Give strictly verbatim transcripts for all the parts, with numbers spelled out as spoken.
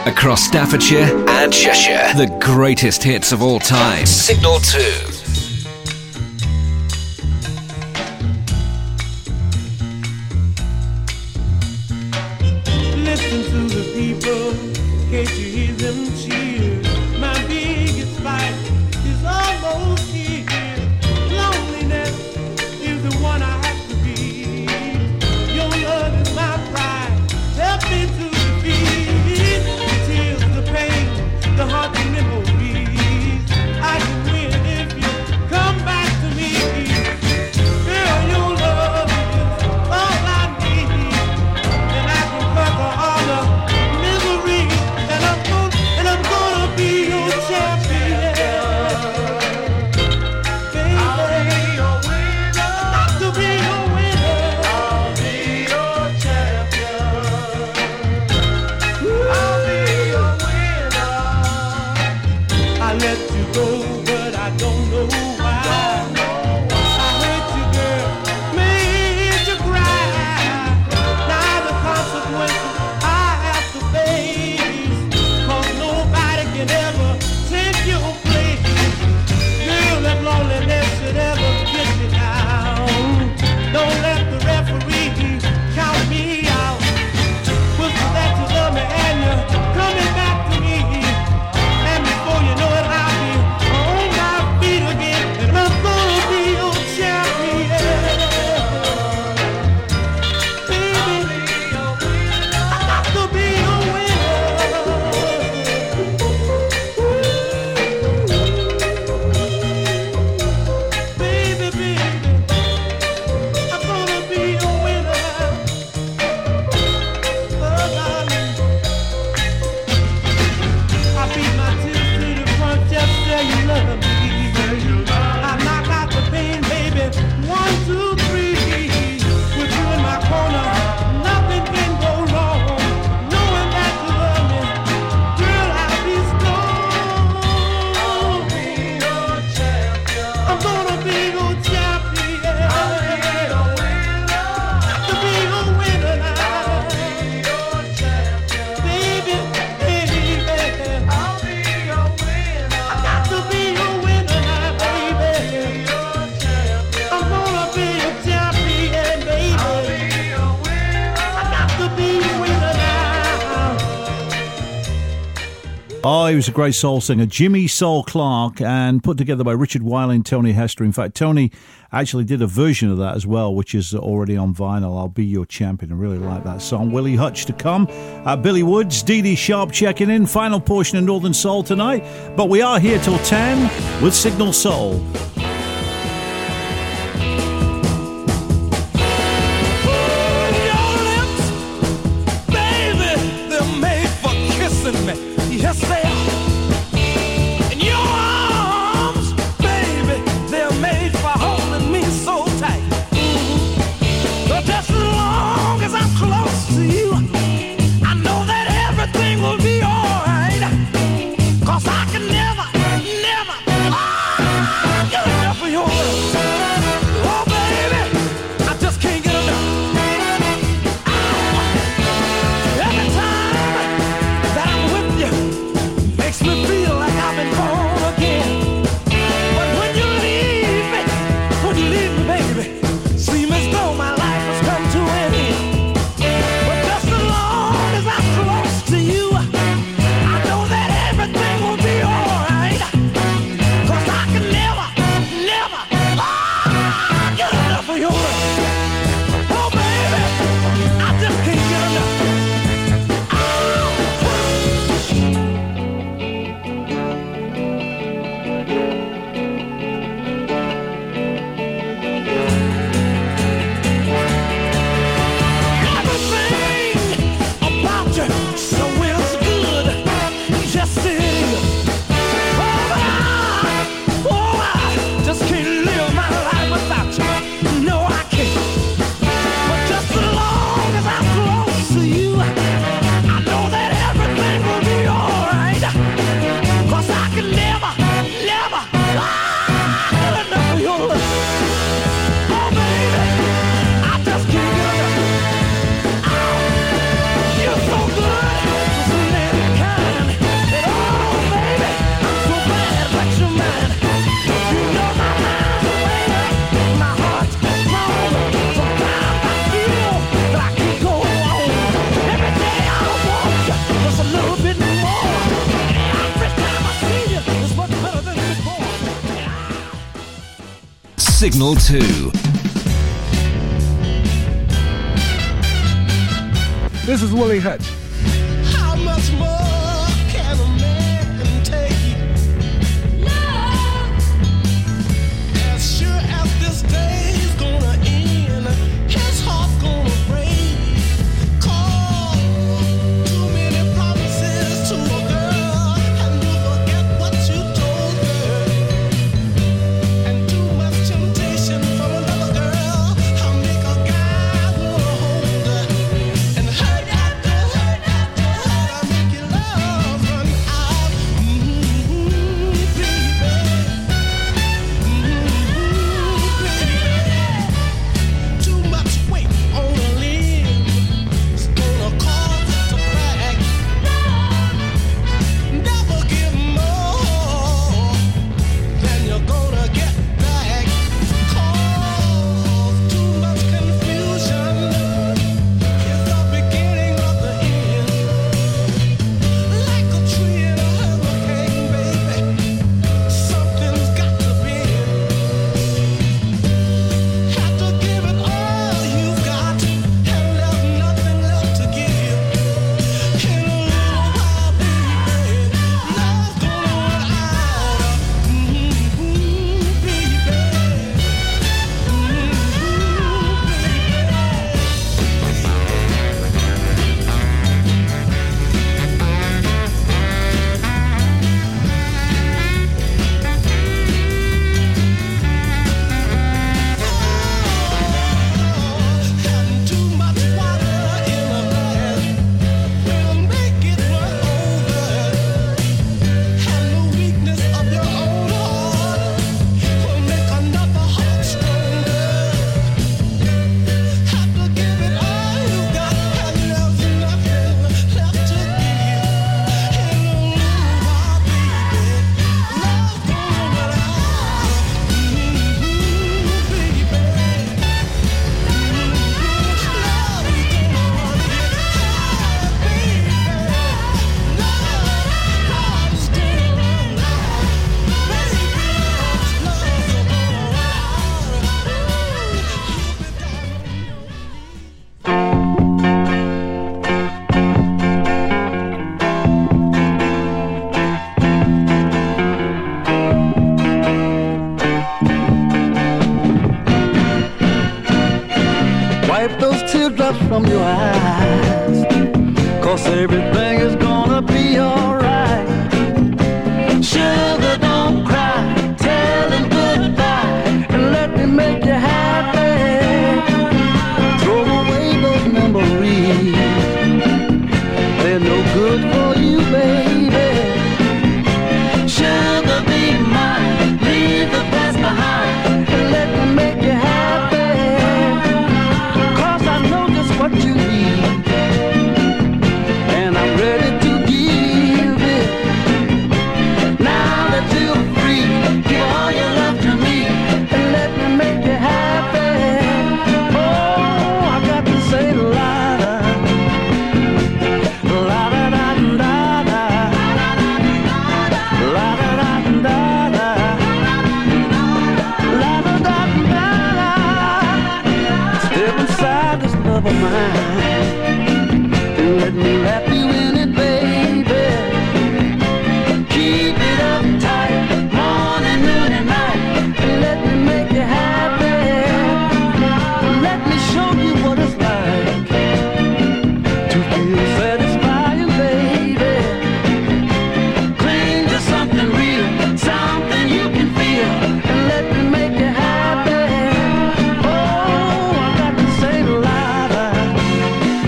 Across Staffordshire and Cheshire, the greatest hits of all time. Signal two. Listen to the people, can't you hear them cheer? My biggest fight is almost here. Loneliness is the one I have to be. Your love is my pride. Help me to defeat the tears, the pain, the heart, the memories. I can win if you come back to me. Girl, your love is all I need, and I can conquer all the misery. And I'm gonna, and I'm gonna be your champion. Baby, I'll be your winner. Got to be your winner. I'll be your champion. I'll be your winner. I let you go, but I don't know why. I hurt you, girl, made you cry. Now the consequences I have to face, 'cause nobody can ever take your place. Girl, that loneliness should ever get you down. Don't let the referee count me out. Whisper that you love me and you're coming back to me. And before you know it, I'll be on my feet again. And I'm gonna be your champion. Baby, I got to be your winner. Baby, baby, I'm gonna be your winner. Oh, darling, I beat my tears to the front, just say you love me. I knock out the pain, baby. One, two, three. With you in my corner, nothing can go wrong. Knowing that you love me, girl, I'll be strong. I'll be your champion. I'm gonna be your champion. I'll be your winner. To be your winner now. I'll be your champion. Baby, baby, I'll be your winner. I got to be your winner now, baby. Your champion. I'm gonna be your champion, baby. I'll be your winner. I got to be your winner now. Oh, he was a great soul singer, Jimmy Soul Clark, and put together by Richard Wiley and Tony Hester. In fact, Tony actually did a version of that as well, which is already on vinyl. I'll Be Your Champion. I really like that song. Willie Hutch to come. Uh, Billy Woods, Dee Dee Sharp checking in. Final portion of Northern Soul tonight. But we are here till ten with Signal Soul. Your lips, baby, they're made for kissing me. Yes, they are. And your arms, baby, they're made for holding me so tight. But just as long as I'm close to you, I know that everything will be alright. 'Cause I can never, never, ah, you Signal two. This is Willie Hutch. How much more can a man take? Love. As sure as this day's gonna end, his heart's gonna break. Call too many promises to a girl, and you forget what you told her. And too much temptation from another girl, I'll make a guy wanna hold her. And hurt after hurt after hurt, I'll make your love run out. Mm-hmm, baby. Mm-hmm, baby. Too much weight on a limb is gonna cause it to crack. Never give more than you're gonna get back. Cause too much confusion is the beginning of the end. Like a tree in a hurricane, baby, something's got to bend. Have to give it all you've got, and there's nothing left to give. In a little while, baby, love's gonna run out. Mm-hmm, baby. Having too much water in a glass will make it run over. And the weakness of your own heart will make another heart stronger. Have to give it all you got, and there's nothing left to give. In a little while, baby, love's gonna run out. Mm-hmm, baby. Wipe those teardrops from your eyes, 'cause everything is gonna be alright. Sugar, don't cry, tell him goodbye, and let me make you happy. Throw away those memories, they're no good for you, baby. Sugar, be mine, leave the past behind, and let me make you happy. 'Cause I know just what you need, and I'm ready to give it. Now that you're free, give all your love to me, and let me make you happy. Oh, I got to say la da, la da da da da, la da da da da, la da da da da. Step inside this love of mine, and let me wrap you in it, baby. Keep it up tight, morning, noon, and night, and let me make you happy. Let me show you what it's like to feel satisfying, baby. Cling to something real, something you can feel, and let me make you happy. Oh, I got to say la da,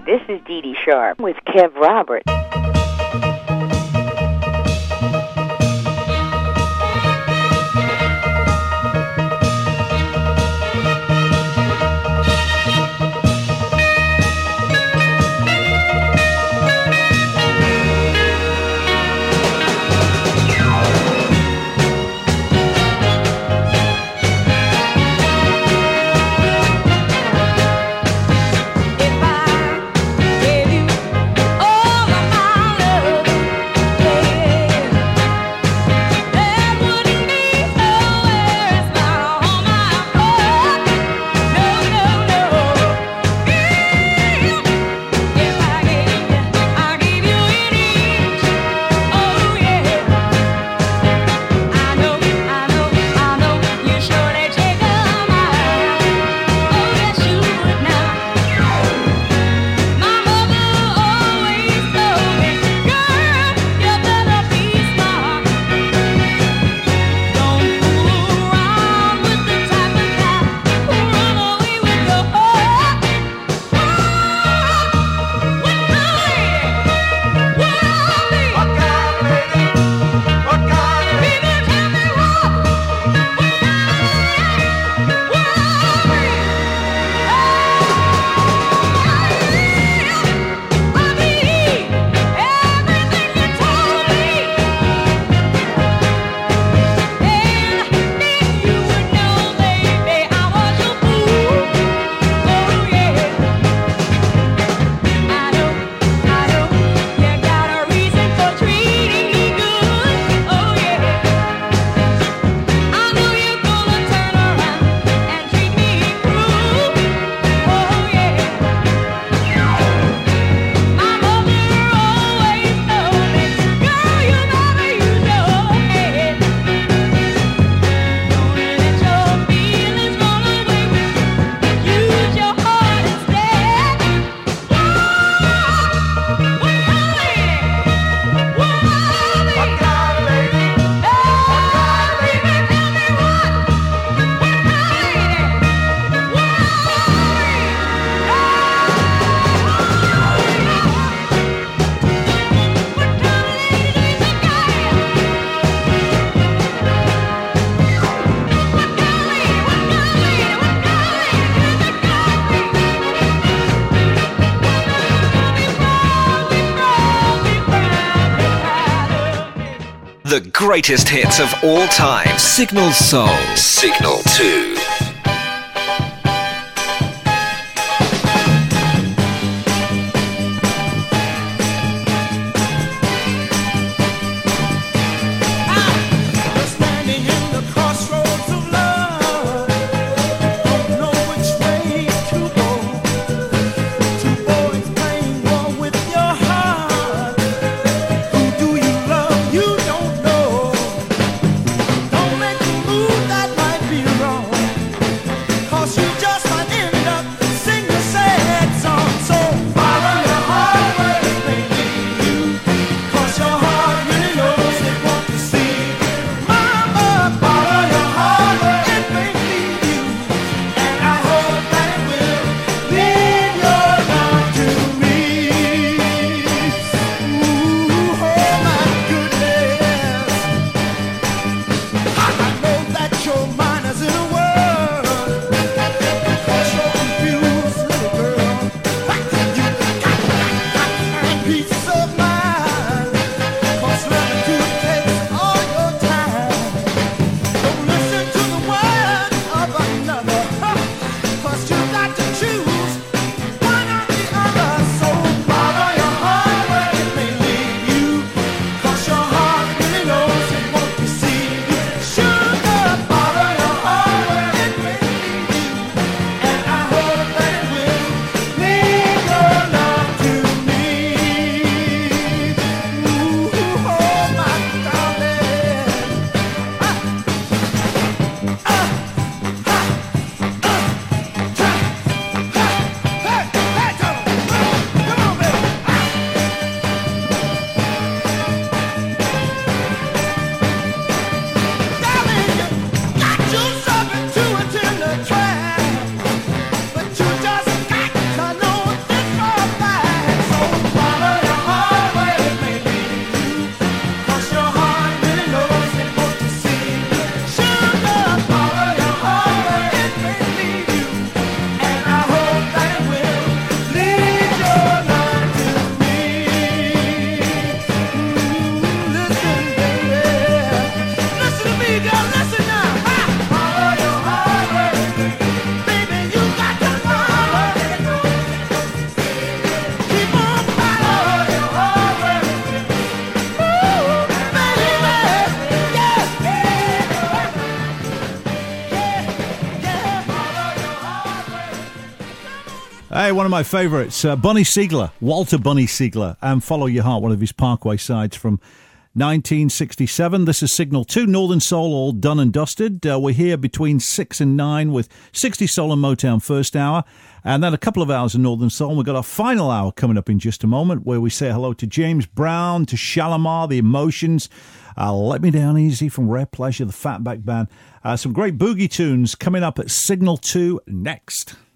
This is Dee Dee Sharp with Kev Roberts. The greatest hits of all time. Signal Soul. Signal two. Don't make a move that might be wrong. Okay, one of my favourites, uh, Bunny Siegler, Walter Bunny Siegler, and Follow Your Heart, one of his Parkway sides from nineteen sixty-seven. This is Signal two, Northern Soul, all done and dusted. Uh, we're here between six and nine with sixty Soul and Motown first hour, and then a couple of hours of Northern Soul. We've got our final hour coming up in just a moment, where we say hello to James Brown, to Shalimar, The Emotions, uh, Let Me Down Easy from Rare Pleasure, the Fatback Band. Uh, some great boogie tunes coming up at Signal two next.